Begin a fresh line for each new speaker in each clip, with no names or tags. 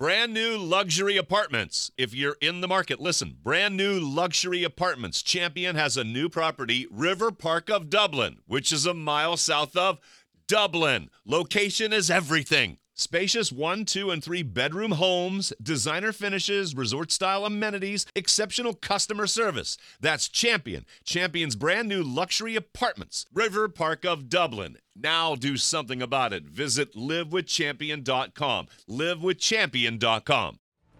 Brand new luxury apartments. If you're in the market, listen. Brand new luxury apartments. Champion has a new property, River Park of Dublin, which is a mile south of Dublin. Location is everything. Spacious 1, 2, and 3 bedroom homes, designer finishes, resort-style amenities, exceptional customer service. That's Champion. Champion's brand new luxury apartments, River Park of Dublin. Now do something about it. Visit livewithchampion.com. livewithchampion.com.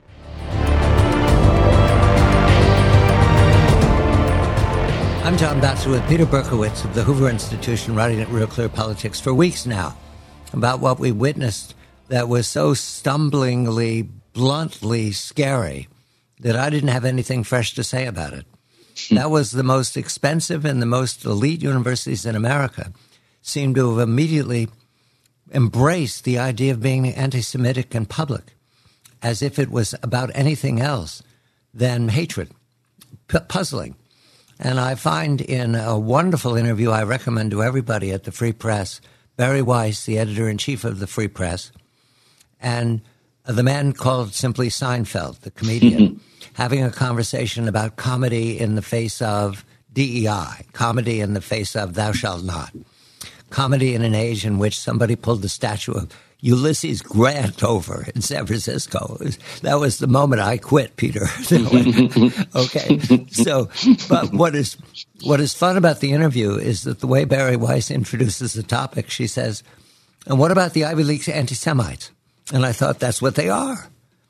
I'm John Batchelor with Peter Berkowitz of the Hoover Institution, writing at Real Clear Politics for weeks now about what we witnessed that was so stumblingly, bluntly scary that I didn't have anything fresh to say about it. That was the most expensive and the most elite universities in America seemed to have immediately embraced the idea of being anti-Semitic in public, as if it was about anything else than hatred. Puzzling. And I find in a wonderful interview I recommend to everybody at the Free Press, Barry Weiss, the editor-in-chief of the Free Press, and the man called simply Seinfeld, the comedian, having a conversation about comedy in the face of DEI, comedy in the face of thou shalt not, comedy in an age in which somebody pulled the statue of Ulysses Grant over in San Francisco. That was the moment I quit, Peter. Okay. So, but what is fun about the interview is that the way Barry Weiss introduces the topic, she says, and what about the Ivy League anti-Semites? And I thought, that's what they are.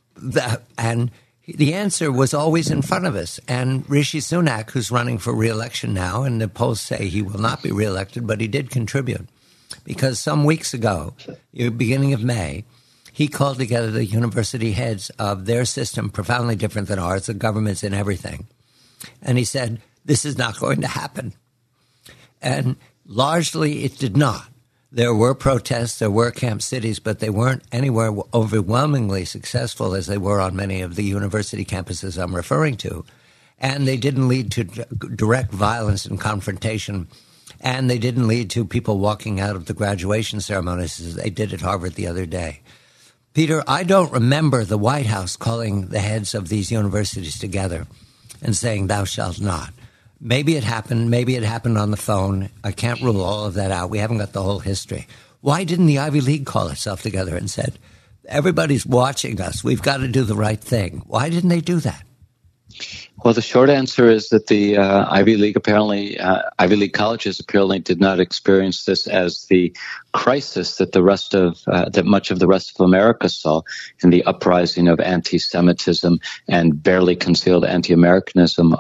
And the answer was always in front of us. And Rishi Sunak, who's running for re-election now, and the polls say he will not be re-elected, but he did contribute. Because some weeks ago, beginning of May, he called together the university heads of their system, profoundly different than ours, the government's in everything. And he said, this is not going to happen. And largely it did not. There were protests, there were camp cities, but they weren't anywhere overwhelmingly successful as they were on many of the university campuses I'm referring to. And they didn't lead to direct violence and confrontation. And they didn't lead to people walking out of the graduation ceremonies as they did at Harvard the other day. Peter, I don't remember the White House calling the heads of these universities together and saying, thou shalt not. Maybe it happened. Maybe it happened on the phone. I can't rule all of that out. We haven't got the whole history. Why didn't the Ivy League call itself together and said, everybody's watching us. We've got to do the right thing? Why didn't they do that?
Well, the short answer is that the Ivy League colleges apparently did not experience this as the crisis that that much of the rest of America saw in the uprising of anti-Semitism and barely concealed anti-Americanism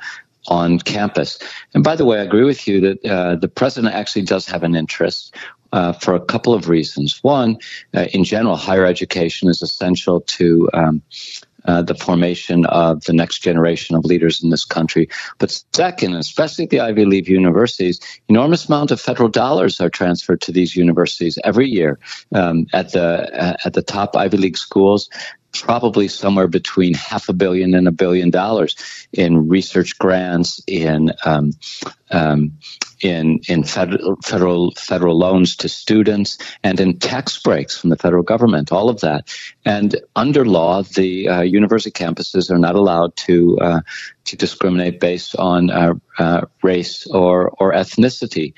on campus. And by the way, I agree with you that the president actually does have an interest for a couple of reasons. One, in general, higher education is essential to the formation of the next generation of leaders in this country. But second, especially at the Ivy League universities, enormous amount of federal dollars are transferred to these universities every year. At the top Ivy League schools, probably somewhere between $500 million and $1 billion in research grants, in federal loans to students, and in tax breaks from the federal government. All of that, and under law, the university campuses are not allowed to discriminate based on race or ethnicity.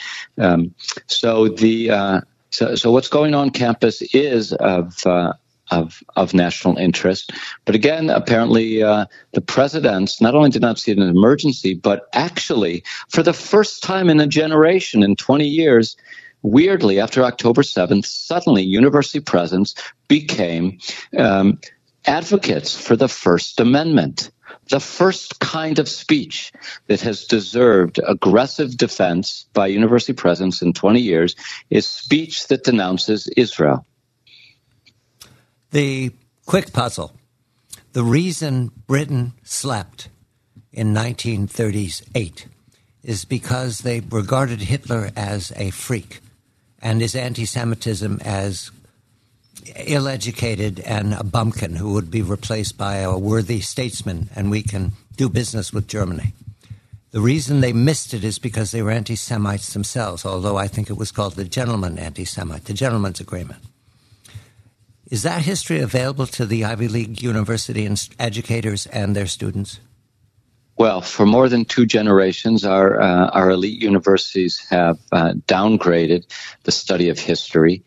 So what's going on campus is of national interest. But again, apparently the presidents not only did not see it as an emergency, but actually for the first time in a generation, in 20 years, weirdly, after October 7th, suddenly university presidents became advocates for the First Amendment. The first kind of speech that has deserved aggressive defense by university presidents in 20 years is speech that denounces Israel.
The quick puzzle. The reason Britain slept in 1938 is because they regarded Hitler as a freak and his anti-Semitism as ill-educated and a bumpkin who would be replaced by a worthy statesman, and we can do business with Germany. The reason they missed it is because they were anti-Semites themselves, although I think it was called the gentleman anti-Semite, the gentleman's agreement. Is that history available to the Ivy League university educators and their students?
Well, for more than 2 generations, our elite universities have downgraded the study of history.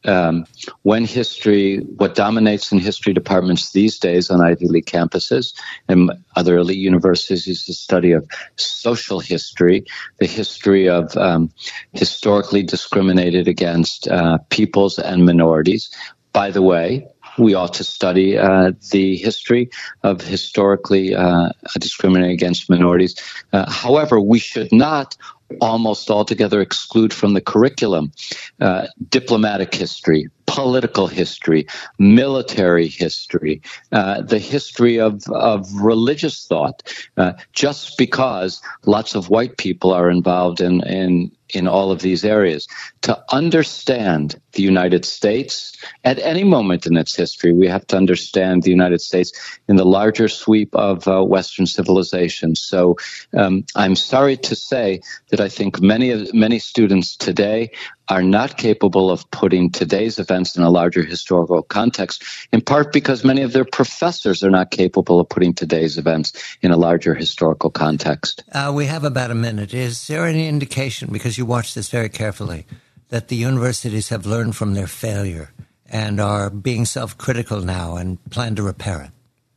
What dominates in history departments these days on Ivy League campuses and other elite universities is the study of social history, the history of historically discriminated against peoples and minorities. By the way, we ought to study the history of historically discriminating against minorities. However, we should not almost altogether exclude from the curriculum diplomatic history, political history, military history, the history of religious thought, just because lots of white people are involved in all of these areas. To understand the United States at any moment in its history, we have to understand the United States in the larger sweep of Western civilization. So I'm sorry to say that I think many students today are not capable of putting today's events in a larger historical context, in part because many of their professors are not capable of putting today's events in a larger historical context.
We have about a minute. Is there any indication, because you watch this very carefully, that the universities have learned from their failure and are being self-critical now and plan to repair it?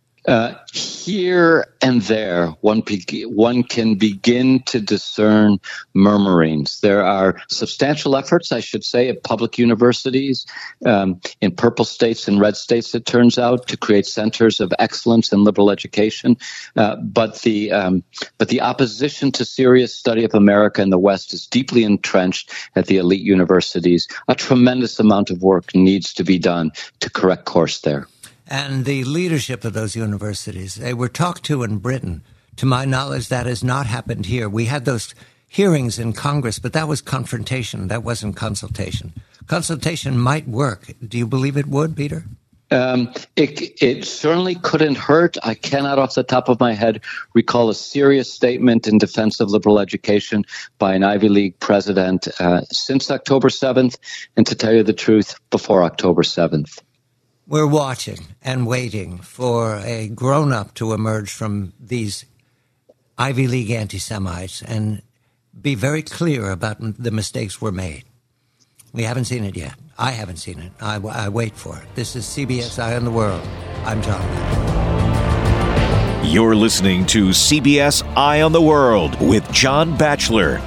Here
and there, one can begin to discern murmurings. There are substantial efforts, I should say, at public universities, in purple states and red states, it turns out, to create centers of excellence in liberal education. But the opposition to serious study of America in the West is deeply entrenched at the elite universities. A tremendous amount of work needs to be done to correct course there.
And the leadership of those universities, they were talked to in Britain. To my knowledge, that has not happened here. We had those hearings in Congress, but that was confrontation. That wasn't consultation. Consultation might work. Do you believe it would, Peter?
It certainly couldn't hurt. I cannot off the top of my head recall a serious statement in defense of liberal education by an Ivy League president since October 7th, and to tell you the truth, before October 7th.
We're watching and waiting for a grown-up to emerge from these Ivy League anti-Semites and be very clear about the mistakes were made. We haven't seen it yet. I haven't seen it. I wait for it. This is CBS Eye on the World. I'm John Batchelor.
You're listening to CBS Eye on the World with John Batchelor.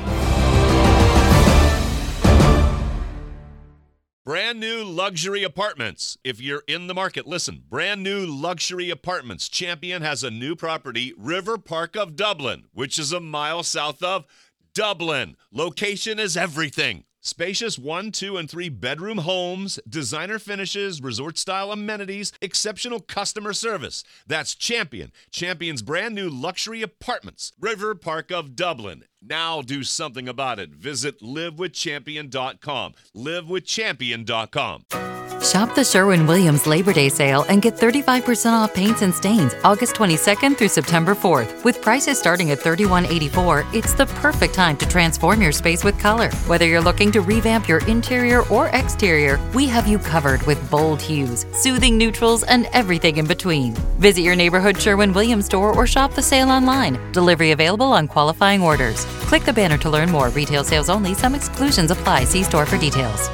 Brand new luxury apartments. If you're in the market, listen. Brand new luxury apartments. Champion has a new property, River Park of Dublin, which is a mile south of Dublin. Location is everything. Spacious 1, 2, and 3 bedroom homes, designer finishes, resort-style amenities, exceptional customer service. That's Champion. Champion's brand new luxury apartments, River Park of Dublin. Now do something about it. Visit livewithchampion.com. Livewithchampion.com.
Shop the Sherwin-Williams Labor Day sale and get 35% off paints and stains August 22nd through September 4th. With prices starting at $31.84, it's the perfect time to transform your space with color. Whether you're looking to revamp your interior or exterior, we have you covered with bold hues, soothing neutrals, and everything in between. Visit your neighborhood Sherwin-Williams store or shop the sale online. Delivery available on qualifying orders. Click the banner to learn more. Retail sales only. Some exclusions apply. See store for details.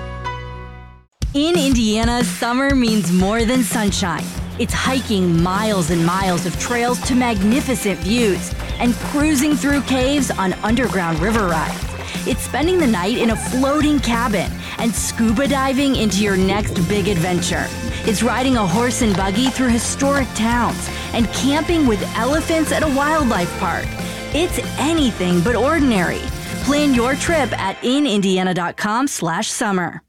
In Indiana, summer means more than sunshine. It's hiking miles and miles of trails to magnificent views and cruising through caves on underground river rides. It's spending the night in a floating cabin and scuba diving into your next big adventure. It's riding a horse and buggy through historic towns and camping with elephants at a wildlife park. It's anything but ordinary. Plan your trip at inindiana.com/summer.